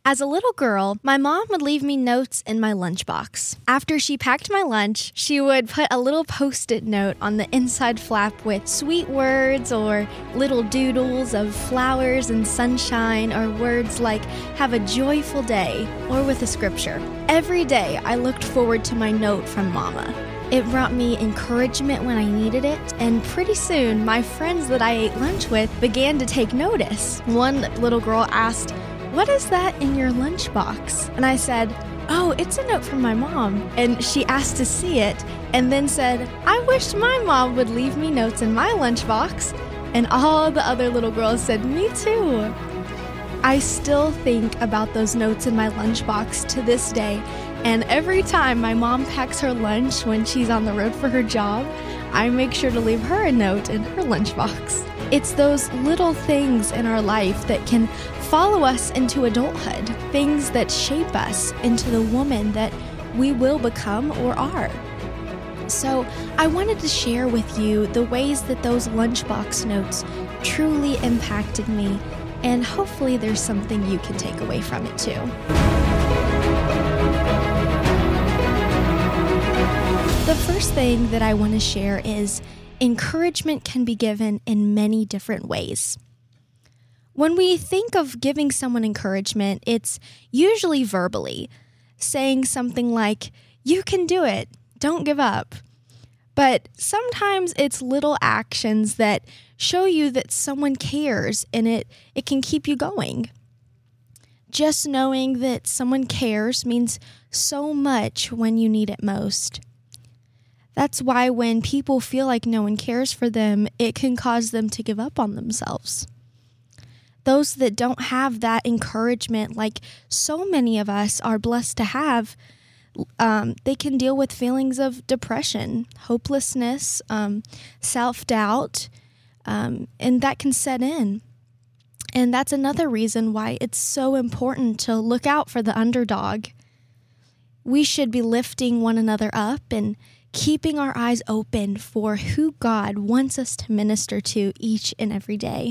As a little girl, my mom would leave me notes in my lunchbox. After she packed my lunch, she would put a little Post-it note on the inside flap with sweet words or little doodles of flowers and sunshine, or words like, "Have a joyful day," or with a scripture. Every day, I looked forward to my note from Mama. It brought me encouragement when I needed it, and pretty soon, my friends that I ate lunch with began to take notice. One little girl asked, "What is that in your lunchbox?" And I said, "Oh, it's a note from my mom." And she asked to see it, and then said, "I wish my mom would leave me notes in my lunchbox." And all the other little girls said, "Me too." I still think about those notes in my lunchbox to this day, and every time my mom packs her lunch when she's on the road for her job, I make sure to leave her a note in her lunchbox. It's those little things in our life that can follow us into adulthood, things that shape us into the woman that we will become or are. So I wanted to share with you the ways that those lunchbox notes truly impacted me, and hopefully there's something you can take away from it too. The first thing that I want to share is encouragement can be given in many different ways. When we think of giving someone encouragement, it's usually verbally, saying something like, "You can do it, don't give up." But sometimes it's little actions that show you that someone cares, and it can keep you going. Just knowing that someone cares means so much when you need it most. That's why when people feel like no one cares for them, it can cause them to give up on themselves. Those that don't have that encouragement, like so many of us are blessed to have, they can deal with feelings of depression, hopelessness, self-doubt, and that can set in. And that's another reason why it's so important to look out for the underdog. We should be lifting one another up and keeping our eyes open for who God wants us to minister to each and every day.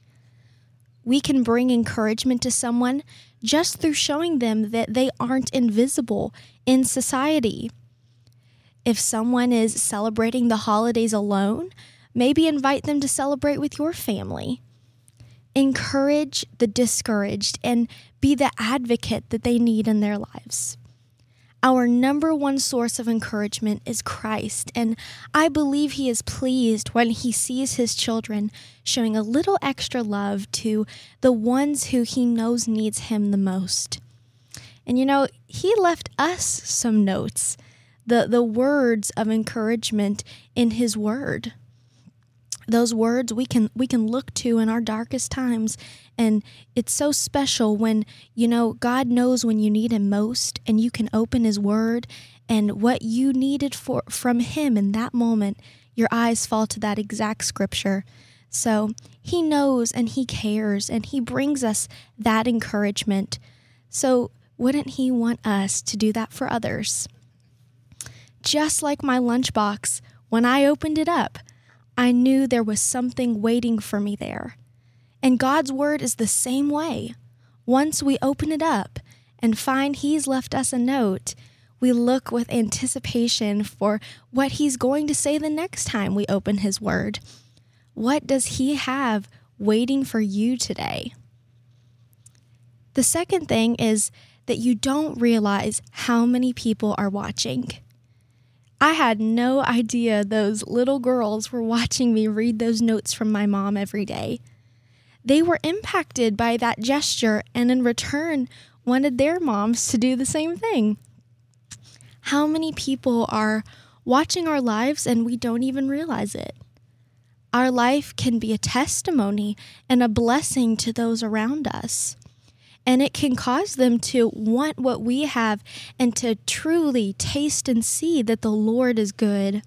We can bring encouragement to someone just through showing them that they aren't invisible in society. If someone is celebrating the holidays alone, maybe invite them to celebrate with your family. Encourage the discouraged and be the advocate that they need in their lives. Our number one source of encouragement is Christ, and I believe He is pleased when He sees His children showing a little extra love to the ones who He knows needs Him the most. And He left us some notes, the words of encouragement in His Word. Those words we can look to in our darkest times, and it's so special when God knows when you need Him most, and you can open His Word, and what you needed from Him in that moment, your eyes fall to that exact scripture. So He knows and He cares, and He brings us that encouragement. So wouldn't He want us to do that for others? Just like my lunchbox, when I opened it up, I knew there was something waiting for me there. And God's Word is the same way. Once we open it up and find He's left us a note, we look with anticipation for what He's going to say the next time we open His Word. What does He have waiting for you today? The second thing is that you don't realize how many people are watching. I had no idea those little girls were watching me read those notes from my mom every day. They were impacted by that gesture and in return wanted their moms to do the same thing. How many people are watching our lives and we don't even realize it? Our life can be a testimony and a blessing to those around us. And it can cause them to want what we have and to truly taste and see that the Lord is good.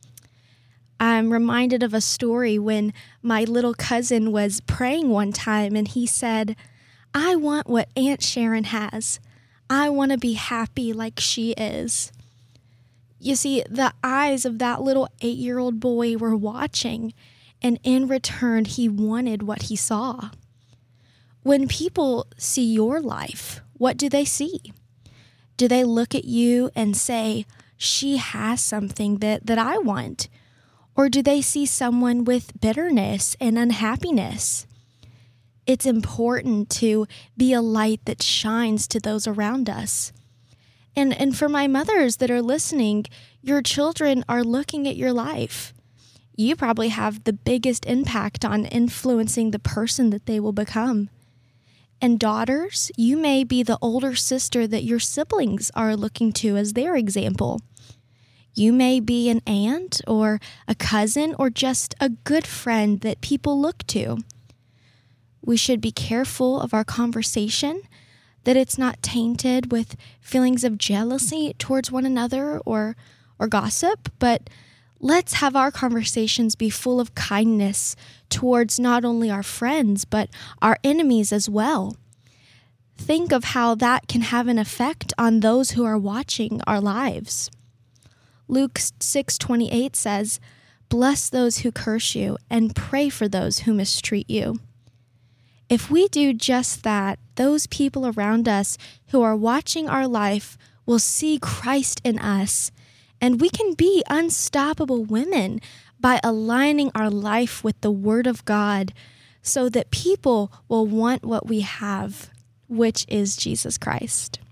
I'm reminded of a story when my little cousin was praying one time and he said, "I want what Aunt Sharon has. I want to be happy like she is." You see, the eyes of that little 8-year-old boy were watching, and in return, he wanted what he saw. When people see your life, what do they see? Do they look at you and say, she has something that I want? Or do they see someone with bitterness and unhappiness? It's important to be a light that shines to those around us. And for my mothers that are listening, your children are looking at your life. You probably have the biggest impact on influencing the person that they will become. And daughters, you may be the older sister that your siblings are looking to as their example. You may be an aunt or a cousin or just a good friend that people look to. We should be careful of our conversation, that it's not tainted with feelings of jealousy towards one another or gossip, but let's have our conversations be full of kindness towards not only our friends, but our enemies as well. Think of how that can have an effect on those who are watching our lives. Luke 6:28 says, "Bless those who curse you and pray for those who mistreat you." If we do just that, those people around us who are watching our life will see Christ in us, and we can be unstoppable women by aligning our life with the Word of God so that people will want what we have, which is Jesus Christ.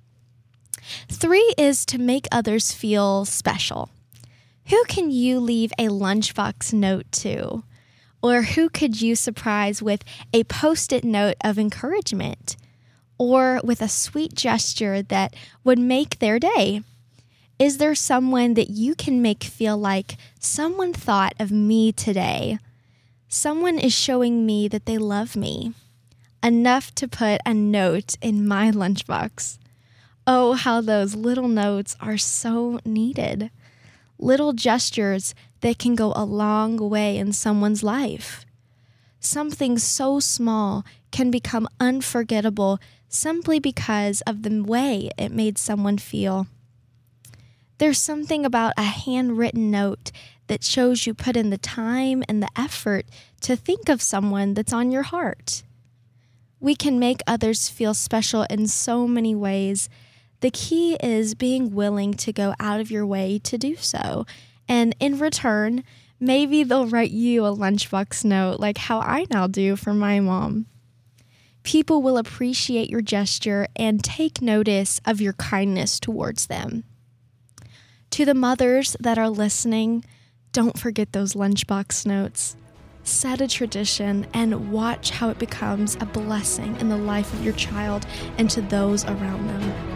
3 is to make others feel special. Who can you leave a lunchbox note to? Or who could you surprise with a Post-it note of encouragement? Or with a sweet gesture that would make their day? Is there someone that you can make feel like someone thought of me today? Someone is showing me that they love me. Enough to put a note in my lunchbox. Oh, how those little notes are so needed. Little gestures that can go a long way in someone's life. Something so small can become unforgettable simply because of the way it made someone feel. There's something about a handwritten note that shows you put in the time and the effort to think of someone that's on your heart. We can make others feel special in so many ways. The key is being willing to go out of your way to do so. And in return, maybe they'll write you a lunchbox note like how I now do for my mom. People will appreciate your gesture and take notice of your kindness towards them. To the mothers that are listening, don't forget those lunchbox notes. Set a tradition and watch how it becomes a blessing in the life of your child and to those around them.